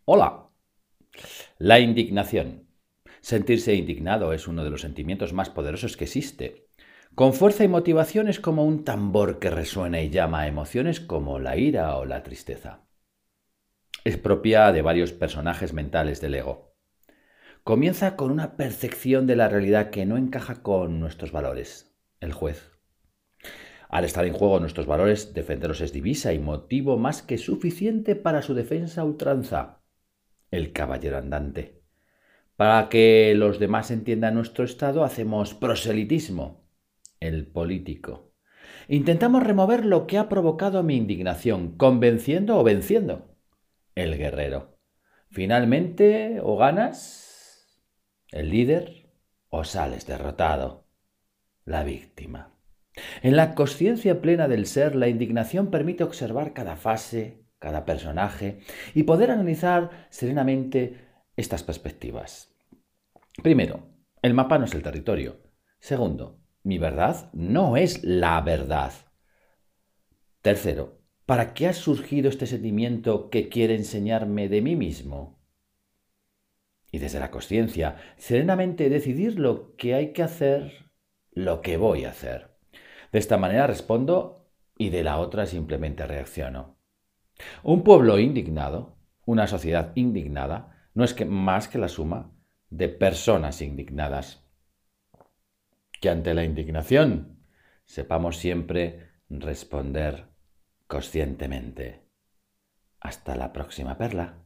Hola. La indignación. Sentirse indignado es uno de los sentimientos más poderosos que existe. Con fuerza y motivación es como un tambor que resuena y llama a emociones como la ira o la tristeza. Es propia de varios personajes mentales del ego. Comienza con una percepción de la realidad que no encaja con nuestros valores, el juez. Al estar en juego nuestros valores, defenderlos es divisa y motivo más que suficiente para su defensa a ultranza, el caballero andante. Para que los demás entiendan nuestro estado, hacemos proselitismo, el político. Intentamos remover lo que ha provocado mi indignación, convenciendo o venciendo, el guerrero. Finalmente, o ganas, el líder, o sales derrotado, la víctima. En la consciencia plena del ser, la indignación permite observar cada fase, cada personaje y poder analizar serenamente estas perspectivas. Primero, el mapa no es el territorio. Segundo, mi verdad no es la verdad. Tercero, ¿para qué ha surgido este sentimiento que quiere enseñarme de mí mismo? Y desde la conciencia, serenamente decidir lo que hay que hacer, lo que voy a hacer. De esta manera respondo y de la otra simplemente reacciono. Un pueblo indignado, una sociedad indignada, no es más que la suma de personas indignadas. Que ante la indignación sepamos siempre responder conscientemente. Hasta la próxima perla.